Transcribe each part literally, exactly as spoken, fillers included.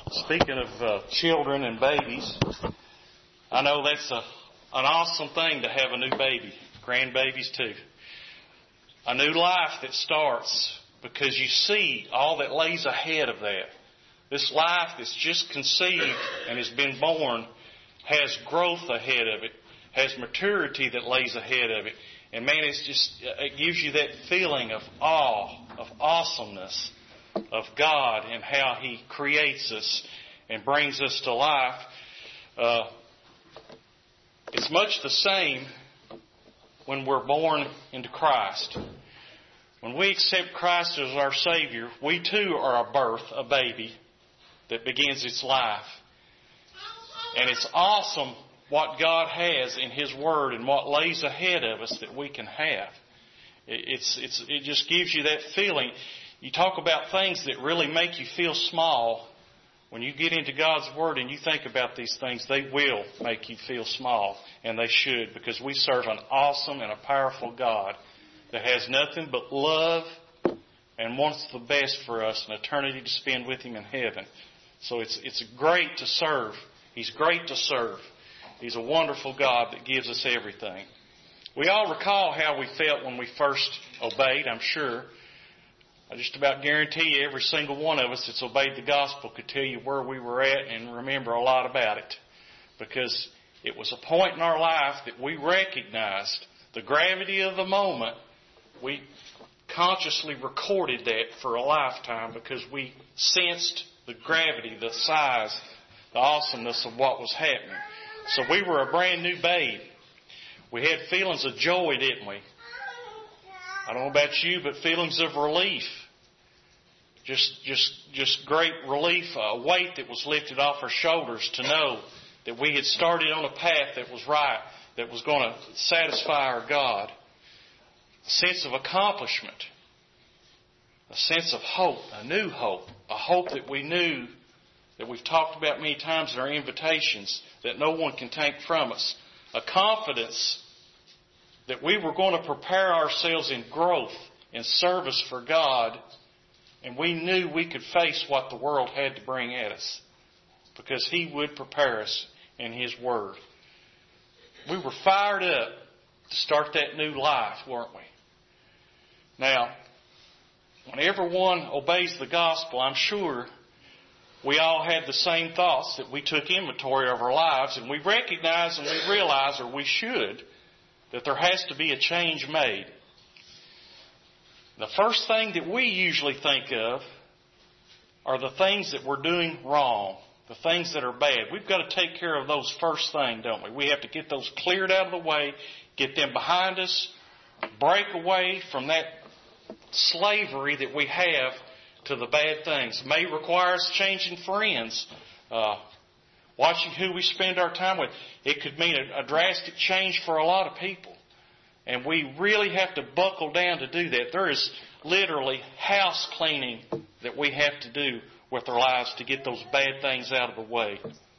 Speaking of uh, children and babies, I know that's a, an awesome thing to have a new baby, grandbabies too. A new life that starts because you see all that lays ahead of that. This life that's just conceived and has been born has growth ahead of it, has maturity that lays ahead of it. And man, it's just, it gives you that feeling of awe, of awesomeness of God and how He creates us and brings us to life. Uh, it's much the same when we're born into Christ. When we accept Christ as our Savior, we too are a birth, a baby that begins its life. And it's awesome what God has in His Word and what lays ahead of us that we can have. It's, it's, it just gives you that feeling. You talk about things that really make you feel small. When you get into God's Word and you think about these things, they will make you feel small, and they should, because we serve an awesome and a powerful God that has nothing but love and wants the best for us, an eternity to spend with Him in heaven. So it's it's great to serve. He's great to serve. He's a wonderful God that gives us everything. We all recall how we felt when we first obeyed, I'm sure. I just about guarantee you every single one of us that's obeyed the gospel could tell you where we were at and remember a lot about it. Because it was a point in our life that we recognized the gravity of the moment. We consciously recorded that for a lifetime because we sensed the gravity, the size, the awesomeness of what was happening. So we were a brand new babe. We had feelings of joy, didn't we? I don't know about you, but feelings of relief. Just, just, just great relief, a weight that was lifted off our shoulders to know that we had started on a path that was right, that was going to satisfy our God. A sense of accomplishment. A sense of hope, a new hope. A hope that we knew, that we've talked about many times in our invitations, that no one can take from us. A confidence that we were going to prepare ourselves in growth, in service for God, and we knew we could face what the world had to bring at us because He would prepare us in His Word. We were fired up to start that new life, weren't we? Now, when everyone obeys the gospel, I'm sure we all had the same thoughts, that we took inventory of our lives and we recognize and we realize, or we should, that there has to be a change made. The first thing that we usually think of are the things that we're doing wrong, the things that are bad. We've got to take care of those first things, don't we? We have to get those cleared out of the way, get them behind us, break away from that slavery that we have to the bad things. It may require us changing friends, uh, watching who we spend our time with. It could mean a, a drastic change for a lot of people. And we really have to buckle down to do that. There is literally house cleaning that we have to do with our lives to get those bad things out of the way.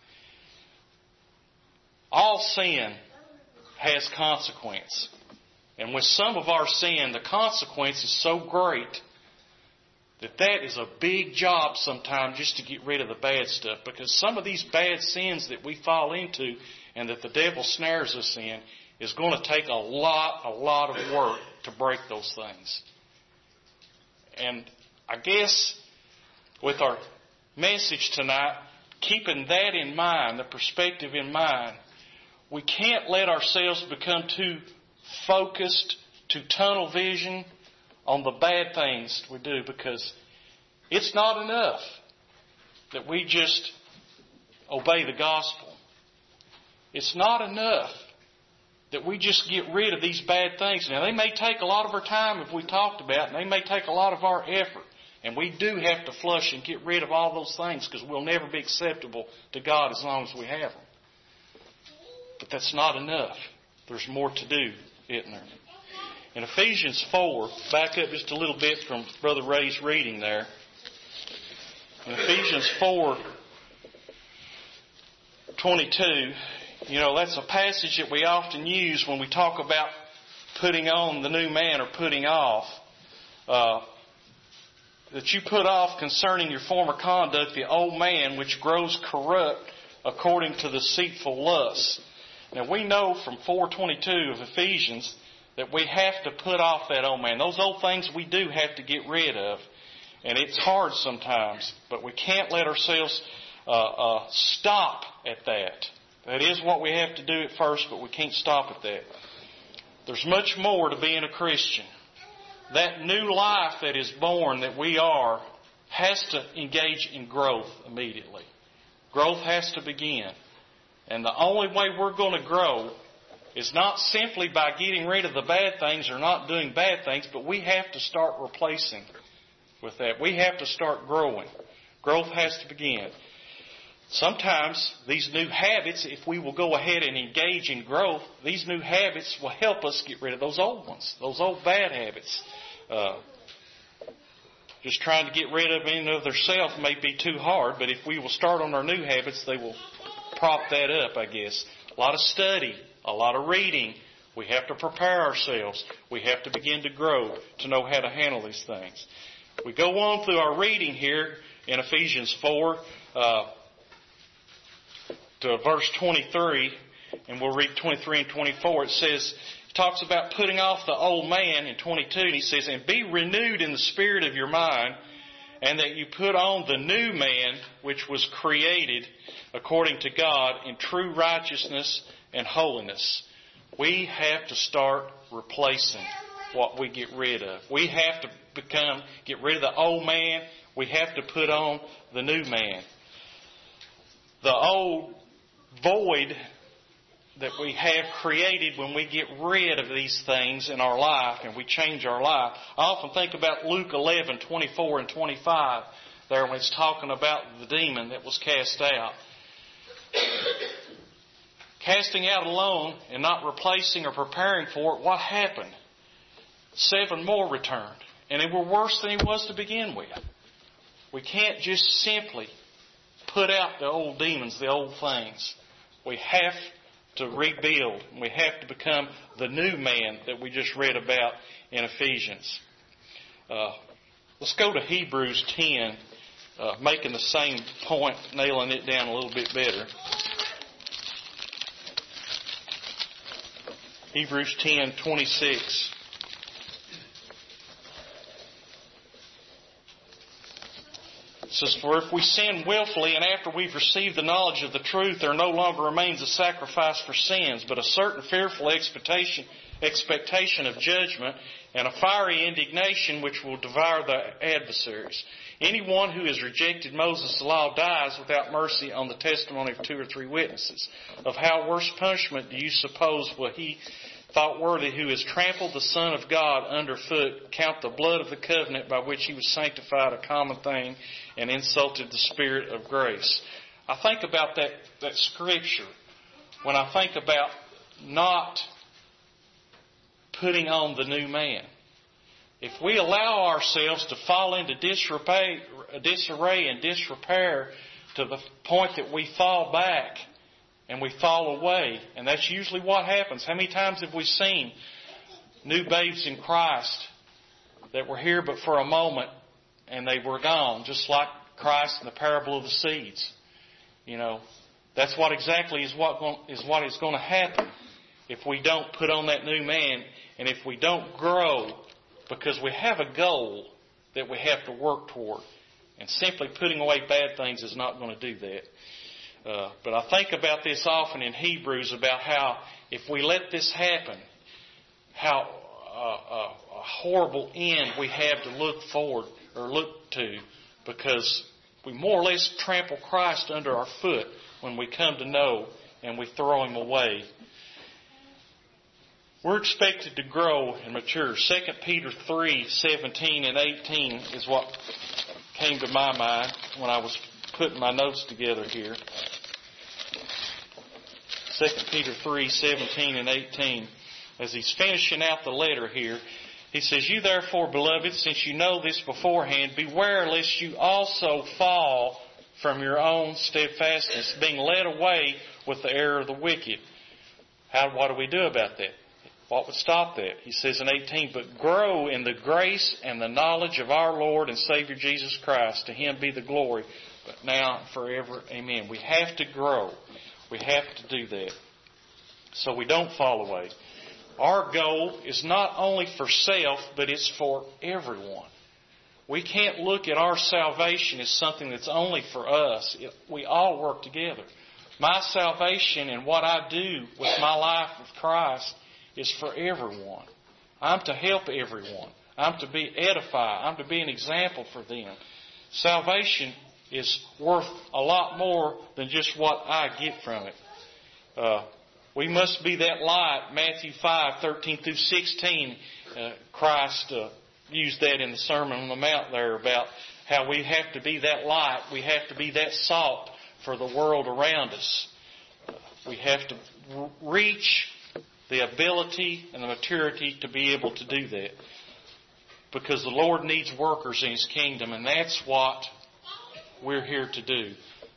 All sin has consequence. And with some of our sin, the consequence is so great that that is a big job sometimes just to get rid of the bad stuff. Because some of these bad sins that we fall into and that the devil snares us in is going to take a lot, a lot of work to break those things. And I guess with our message tonight, keeping that in mind, the perspective in mind, we can't let ourselves become too focused, too tunnel vision on the bad things we do, because it's not enough that we just obey the gospel. It's not enough that we just get rid of these bad things. Now, they may take a lot of our time, if we talked about, and they may take a lot of our effort. And we do have to flush and get rid of all those things because we'll never be acceptable to God as long as we have them. But that's not enough. There's more to do, isn't there? In Ephesians four, back up just a little bit from Brother Ray's reading there. In Ephesians four twenty-two, you know, that's a passage that we often use when we talk about putting on the new man or putting off. Uh, that you put off concerning your former conduct the old man which grows corrupt according to the deceitful lusts. Now we know from four twenty-two of Ephesians that we have to put off that old man. Those old things we do have to get rid of. And it's hard sometimes, but we can't let ourselves uh, uh, stop at that. That is what we have to do at first, but we can't stop at that. There's much more to being a Christian. That new life that is born that we are has to engage in growth immediately. Growth has to begin. And the only way we're going to grow is not simply by getting rid of the bad things or not doing bad things, but we have to start replacing with that. We have to start growing. Growth has to begin. Sometimes these new habits, if we will go ahead and engage in growth, these new habits will help us get rid of those old ones, those old bad habits. Uh, just trying to get rid of in and of themselves may be too hard, but if we will start on our new habits, they will prop that up, I guess. A lot of study, a lot of reading. We have to prepare ourselves. We have to begin to grow to know how to handle these things. We go on through our reading here in Ephesians four uh, to verse twenty-three, and we'll read twenty-three and twenty-four. It says, it talks about putting off the old man in twenty-two, and he says, and be renewed in the spirit of your mind, and that you put on the new man, which was created according to God in true righteousness and holiness. We have to start replacing what we get rid of. We have to become, get rid of the old man. We have to put on the new man. The old void that we have created when we get rid of these things in our life and we change our life. I often think about Luke eleven, twenty-four and twenty-five there when it's talking about the demon that was cast out. Casting out alone and not replacing or preparing for it, what happened? Seven more returned. And they were worse than he was to begin with. We can't just simply put out the old demons, the old things. We have to rebuild. We have to become the new man that we just read about in Ephesians. Uh, let's go to Hebrews ten, uh, making the same point, nailing it down a little bit better. Hebrews ten, twenty-six. It says, for if we sin willfully and after we've received the knowledge of the truth, there no longer remains a sacrifice for sins, but a certain fearful expectation, expectation of judgment and a fiery indignation which will devour the adversaries. Anyone who has rejected Moses' law dies without mercy on the testimony of two or three witnesses. Of how worse punishment do you suppose will he thought worthy who has trampled the Son of God underfoot, count the blood of the covenant by which he was sanctified a common thing, and insulted the Spirit of grace? I think about that, that scripture when I think about not putting on the new man. If we allow ourselves to fall into disarray, disarray and disrepair to the point that we fall back and we fall away, and that's usually what happens. How many times have we seen new babes in Christ that were here but for a moment and they were gone, just like Christ in the parable of the seeds? You know, that's what exactly is what is what is going to happen if we don't put on that new man and if we don't grow, because we have a goal that we have to work toward. And simply putting away bad things is not going to do that. Uh, but I think about this often in Hebrews about how if we let this happen, how uh, uh, a horrible end we have to look forward or look to, because we more or less trample Christ under our foot when we come to know and we throw Him away. We're expected to grow and mature. Second Peter three, seventeen and eighteen is what came to my mind when I was putting my notes together here. Second Peter three, seventeen and eighteen. As he's finishing out the letter here, he says, you therefore, beloved, since you know this beforehand, beware lest you also fall from your own steadfastness, being led away with the error of the wicked. How, what do we do about that? What would stop that? He says in eighteen, but grow in the grace and the knowledge of our Lord and Savior Jesus Christ. To Him be the glory, but now and forever. Amen. We have to grow. We have to do that so we don't fall away. Our goal is not only for self, but it's for everyone. We can't look at our salvation as something that's only for us. We all work together. My salvation and what I do with my life with Christ is for everyone. I'm to help everyone. I'm to be edify. I'm to be an example for them. Salvation is worth a lot more than just what I get from it. Uh, we must be that light. Matthew five, thirteen through sixteen, uh, Christ uh, used that in the Sermon on the Mount there about how we have to be that light. We have to be that salt for the world around us. We have to reach the ability and the maturity to be able to do that. Because the Lord needs workers in His kingdom, and that's what we're here to do.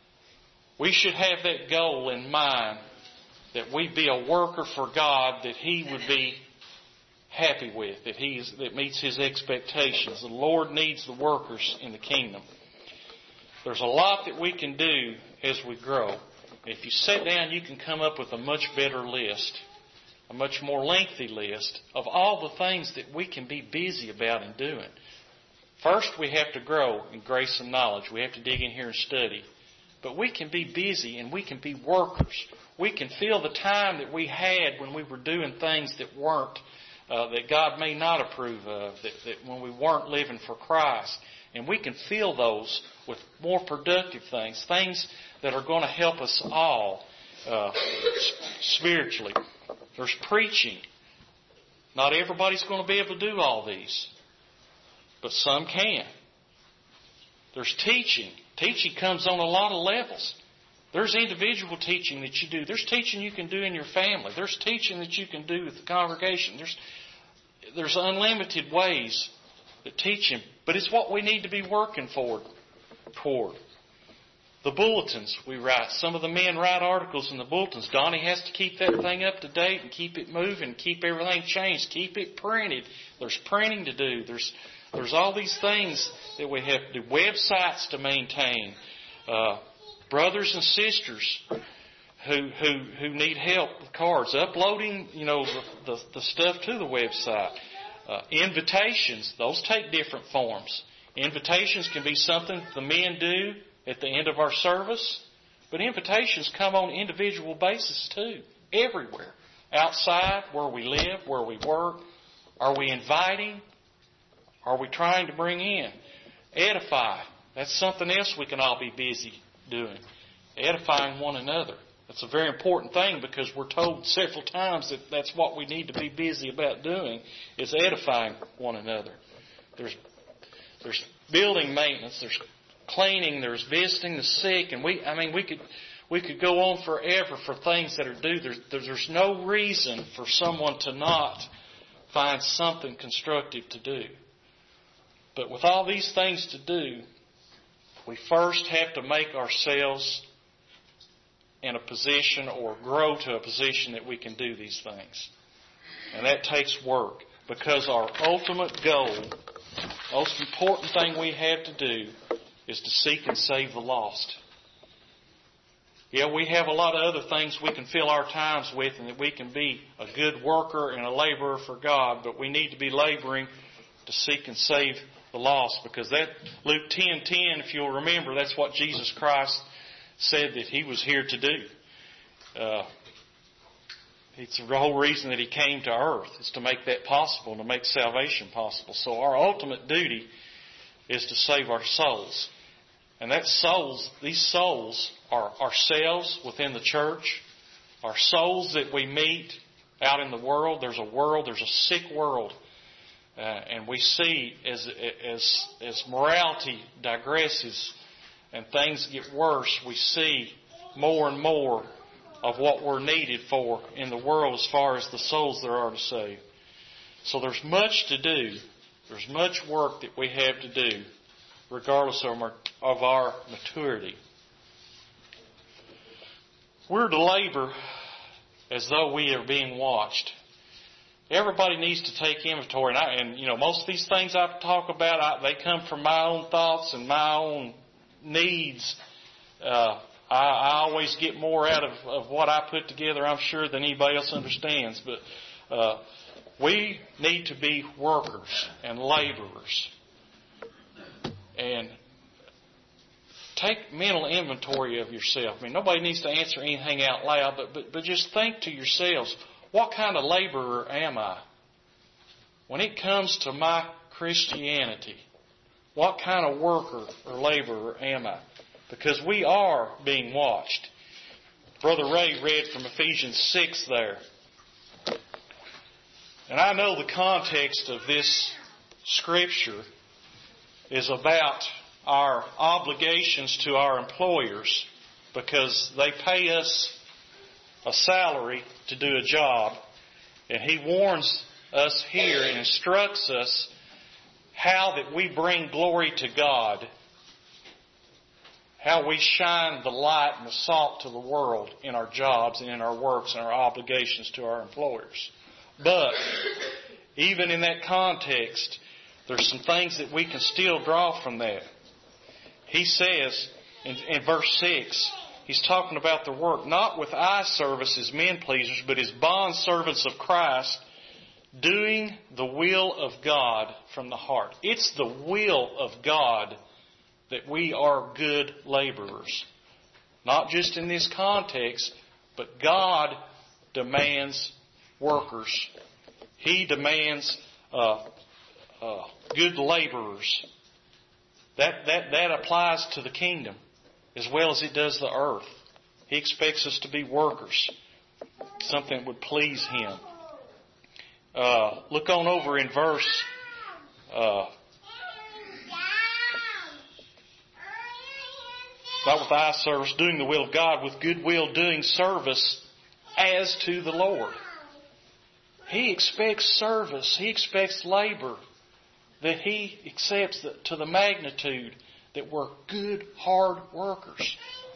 We should have that goal in mind, that we be a worker for God that He would be happy with, that He is, that meets His expectations. The Lord needs the workers in the kingdom. There's a lot that we can do as we grow. If you sit down, you can come up with a much better list, a much more lengthy list of all the things that we can be busy about and doing. First, we have to grow in grace and knowledge. We have to dig in here and study. But we can be busy and we can be workers. We can feel the time that we had when we were doing things that weren't, uh, that God may not approve of, that, that when we weren't living for Christ. And we can feel those with more productive things, things that are going to help us all uh, spiritually. There's preaching. Not everybody's going to be able to do all these, but some can. There's teaching. Teaching comes on a lot of levels. There's individual teaching that you do. There's teaching you can do in your family. There's teaching that you can do with the congregation. There's there's unlimited ways that teaching, but it's what we need to be working for, toward. The bulletins we write. Some of the men write articles in the bulletins. Donnie has to keep that thing up to date and keep it moving, keep everything changed, keep it printed. There's printing to do. There's there's all these things that we have to do. Websites to maintain. Uh, brothers and sisters who who who need help with cards, uploading, you know, the the, the stuff to the website. Uh, invitations, those take different forms. Invitations can be something the men do at the end of our service, but invitations come on an individual basis too, everywhere. Outside, where we live, where we work. Are we inviting? Are we trying to bring in? Edify. That's something else we can all be busy doing. Edifying one another. That's a very important thing, because we're told several times that that's what we need to be busy about doing, is edifying one another. There's there's building maintenance, there's cleaning, there's visiting the sick, and we I mean we could we could go on forever for things that are due. There's there's no reason for someone to not find something constructive to do. But with all these things to do, we first have to make ourselves in a position, or grow to a position, that we can do these things. And that takes work, because our ultimate goal, most important thing we have to do, is to seek and save the lost. Yeah, we have a lot of other things we can fill our times with, and that we can be a good worker and a laborer for God, but we need to be laboring to seek and save the lost, because that Luke ten ten, if you'll remember, that's what Jesus Christ said that He was here to do. Uh, it's the whole reason that He came to earth, is to make that possible, to make salvation possible. So our ultimate duty is to save our souls. And that souls, these souls are ourselves within the church, our souls that we meet out in the world. There's a world, there's a sick world. Uh, and we see as, as, as morality digresses and things get worse, we see more and more of what we're needed for in the world as far as the souls there are to save. So there's much to do. There's much work that we have to do, regardless of our, of our maturity. We're to labor as though we are being watched. everybody needs to take inventory. And, I, and you know, most of these things I talk about, I, they come from my own thoughts and my own needs. Uh, I, I always get more out of, of what I put together, I'm sure, than anybody else understands. But uh, we need to be workers and laborers. And take mental inventory of yourself. I mean, nobody needs to answer anything out loud, but, but, but just think to yourselves, what kind of laborer am I? When it comes to my Christianity, what kind of worker or laborer am I? Because we are being watched. Brother Ray read from Ephesians six there. And I know the context of this scripture is about our obligations to our employers, because they pay us a salary to do a job. And he warns us here and instructs us how that we bring glory to God, how we shine the light and the salt to the world in our jobs and in our works and our obligations to our employers. But even in that context, there's some things that we can still draw from that. He says in, in verse six, he's talking about the work, not with eye service as men pleasers, but as bond servants of Christ, doing the will of God from the heart. It's the will of God that we are good laborers. Not just in this context, but God demands workers. He demands uh, uh, good laborers. That, that, that applies to the kingdom as well as it does the earth. He expects us to be workers, something that would please Him. Uh, look on over in verse uh, not with eye service, doing the will of God, with good will doing service as to the Lord. He expects service. He expects labor, that He accepts to the magnitude that we're good, hard workers.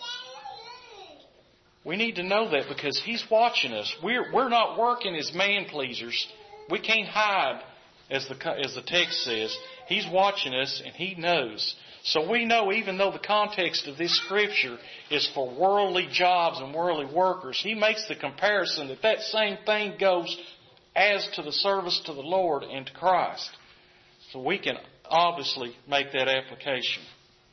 We need to know that because He's watching us. We're, we're not working as man pleasers. We can't hide, as the, as the text says. He's watching us and He knows. So we know, even though the context of this scripture is for worldly jobs and worldly workers, He makes the comparison that that same thing goes as to the service to the Lord and to Christ. So we can obviously make that application.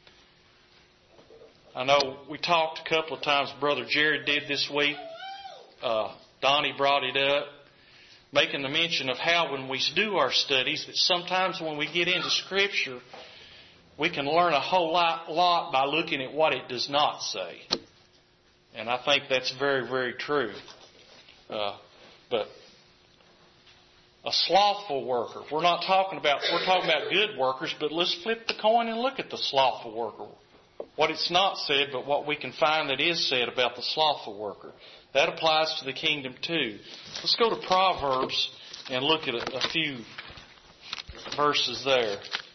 I know we talked a couple of times, Brother Jared did this week. Uh, Donnie brought it up, making the mention of how when we do our studies, that sometimes when we get into Scripture, we can learn a whole lot, lot by looking at what it does not say. And I think that's very, very true. Uh, but a slothful worker. We're not talking about, we're talking about good workers, but let's flip the coin and look at the slothful worker. What it's not said, but what we can find that is said about the slothful worker. That applies to the kingdom too. Let's go to Proverbs and look at a, a few verses there.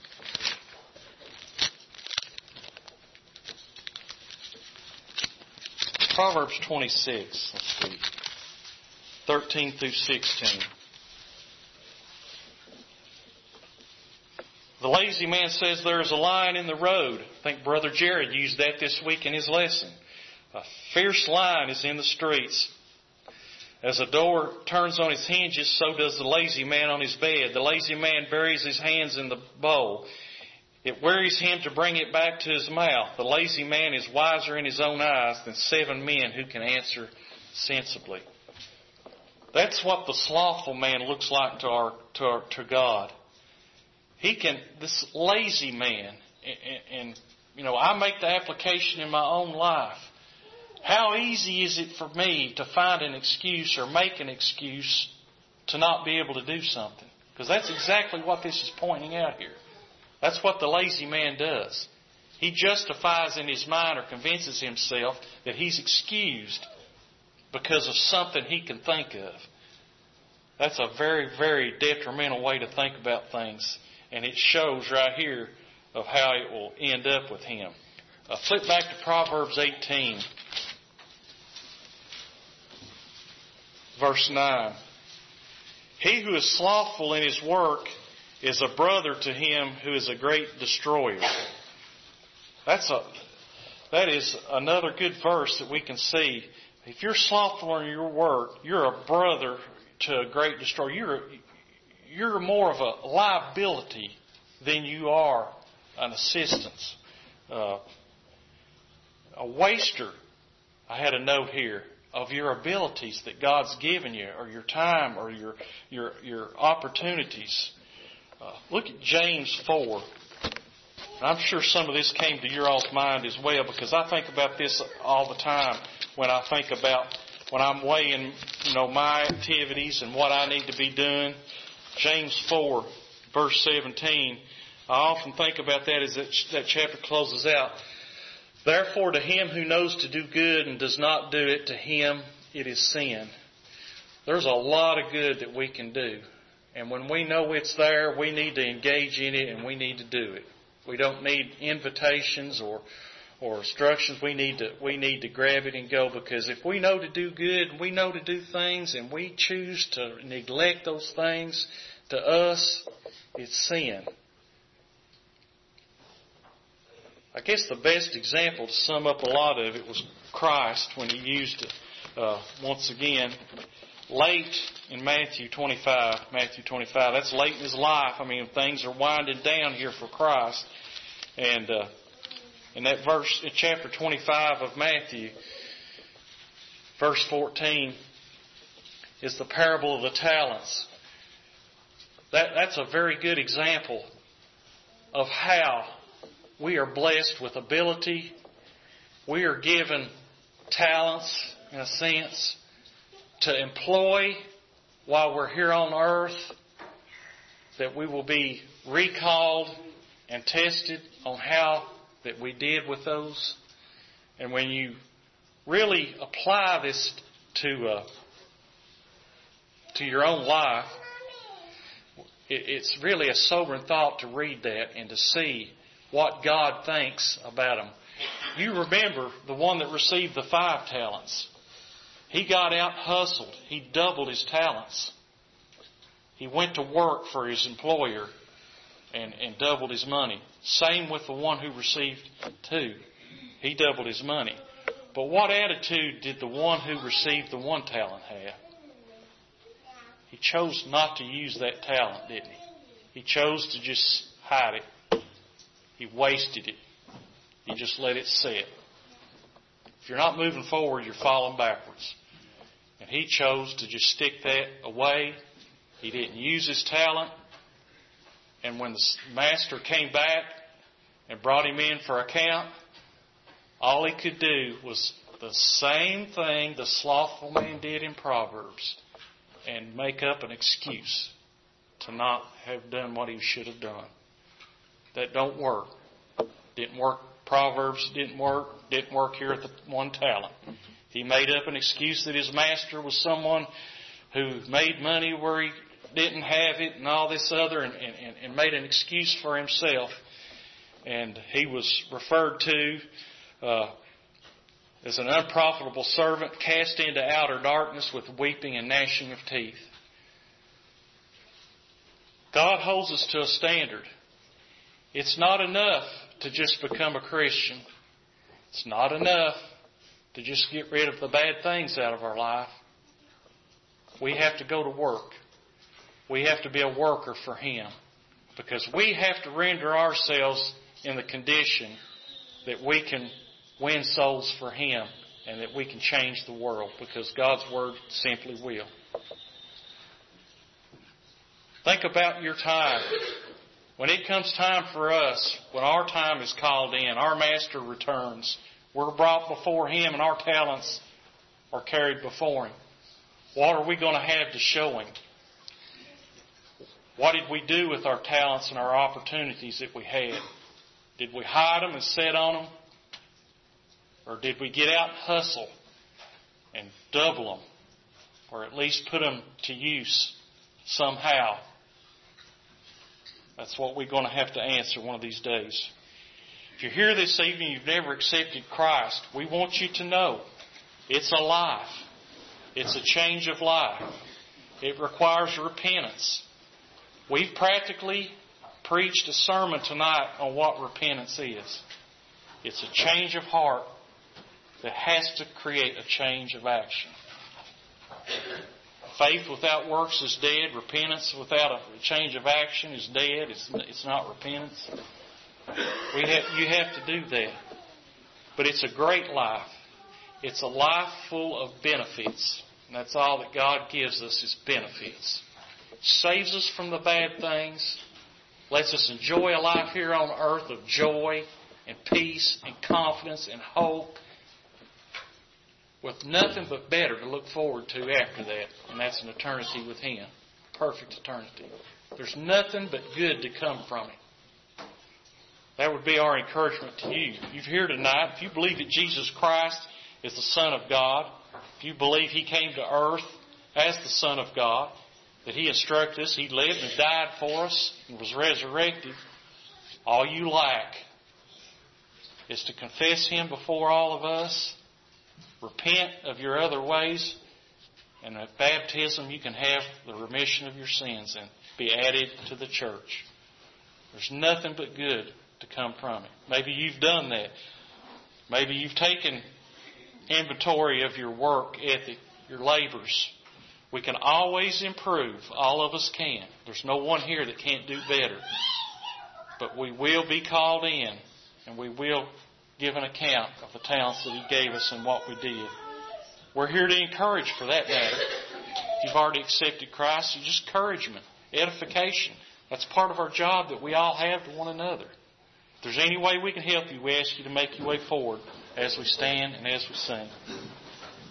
Proverbs twenty-six, let's see, thirteen through sixteen. The lazy man says there is a lion in the road. I think Brother Jared used that this week in his lesson. A fierce lion is in the streets. As a door turns on its hinges, so does the lazy man on his bed. The lazy man buries his hands in the bowl. It wearies him to bring it back to his mouth. The lazy man is wiser in his own eyes than seven men who can answer sensibly. That's what the slothful man looks like to our to, our, to God. He can, this lazy man, and, and, you know, I make the application in my own life. How easy is it for me to find an excuse or make an excuse to not be able to do something? Because that's exactly what this is pointing out here. That's what the lazy man does. He justifies in his mind or convinces himself that he's excused because of something he can think of. That's a very, very detrimental way to think about things. And it shows right here of how it will end up with him. Uh, flip back to Proverbs eighteen, verse nine. He who is slothful in his work is a brother to him who is a great destroyer. That's a, that is another good verse that we can see. If you're slothful in your work, you're a brother to a great destroyer. You're, you're more of a liability than you are an assistance. Uh, a waster, I had a note here, of your abilities that God's given you, or your time, or your your your opportunities. Uh, look at James four. I'm sure some of this came to your all's mind as well, because I think about this all the time when I think about when I'm weighing, you know, my activities and what I need to be doing. James four, verse seventeen. I often think about that as that, that chapter closes out. Therefore, to him who knows to do good and does not do it, to him it is sin. There's a lot of good that we can do. And when we know it's there, we need to engage in it and we need to do it. We don't need invitations or or instructions. We need to we need to grab it and go, because if we know to do good and we know to do things and we choose to neglect those things, to us, it's sin. I guess the best example to sum up a lot of it was Christ when he used it uh, once again late in Matthew twenty-five. Matthew twenty-five. That's late in his life. I mean, things are winding down here for Christ. And uh, in that verse, in chapter twenty-five of Matthew, verse fourteen, is the parable of the talents. That that's a very good example of how we are blessed with ability. We are given talents, in a sense, to employ while we're here on earth, that we will be recalled and tested on how that we did with those. And when you really apply this to uh, to your own life, it, it's really a sobering thought to read that and to see what God thinks about them. You remember the one that received the five talents. He got out hustled. He doubled his talents. He went to work for his employer and, and doubled his money. Same with the one who received two. He doubled his money. But what attitude did the one who received the one talent have? He chose not to use that talent, didn't he? He chose to just hide it. He wasted it. He just let it sit. If you're not moving forward, you're falling backwards. And he chose to just stick that away. He didn't use his talent. And when the master came back and brought him in for account, all he could do was the same thing the slothful man did in Proverbs, and make up an excuse to not have done what he should have done. That don't work. Didn't work. Proverbs didn't work. Didn't work here at the one talent. He made up an excuse that his master was someone who made money where he didn't have it and all this other, and, and, and made an excuse for himself. And he was referred to uh, as an unprofitable servant, cast into outer darkness with weeping and gnashing of teeth. God holds us to a standard. It's not enough to just become a Christian. It's not enough to just get rid of the bad things out of our life. We have to go to work. We have to be a worker for Him, because we have to render ourselves in the condition that we can win souls for Him and that we can change the world, because God's Word simply will. Think about your time. When it comes time for us, when our time is called in, our Master returns, we're brought before Him and our talents are carried before Him. What are we going to have to show Him? What did we do with our talents and our opportunities that we had? Did we hide them and sit on them? Or did we get out and hustle and double them? Or at least put them to use somehow? That's what we're going to have to answer one of these days. If you're here this evening, you've never accepted Christ, we want you to know it's a life. It's a change of life. It requires repentance. We've practically preached a sermon tonight on what repentance is. It's a change of heart that has to create a change of action. Faith without works is dead. Repentance without a change of action is dead. It's, it's not repentance. We have, you have to do that. But it's a great life. It's a life full of benefits. And that's all that God gives us is benefits. Saves us from the bad things. Lets us enjoy a life here on earth of joy and peace and confidence and hope, with nothing but better to look forward to after that, and that's an eternity with Him. Perfect eternity. There's nothing but good to come from it. That would be our encouragement to you. You're here tonight. If you believe that Jesus Christ is the Son of God, if you believe He came to earth as the Son of God, that He instructed us, He lived and died for us and was resurrected, all you lack is to confess Him before all of us, repent of your other ways, and at baptism you can have the remission of your sins and be added to the church. There's nothing but good to come from it. Maybe you've done that. Maybe you've taken inventory of your work ethic, your labors. We can always improve. All of us can. There's no one here that can't do better. But we will be called in, and we will give an account of the talents that He gave us and what we did. We're here to encourage for that matter. If you've already accepted Christ, it's just encouragement, edification. That's part of our job that we all have to one another. If there's any way we can help you, we ask you to make your way forward as we stand and as we sing.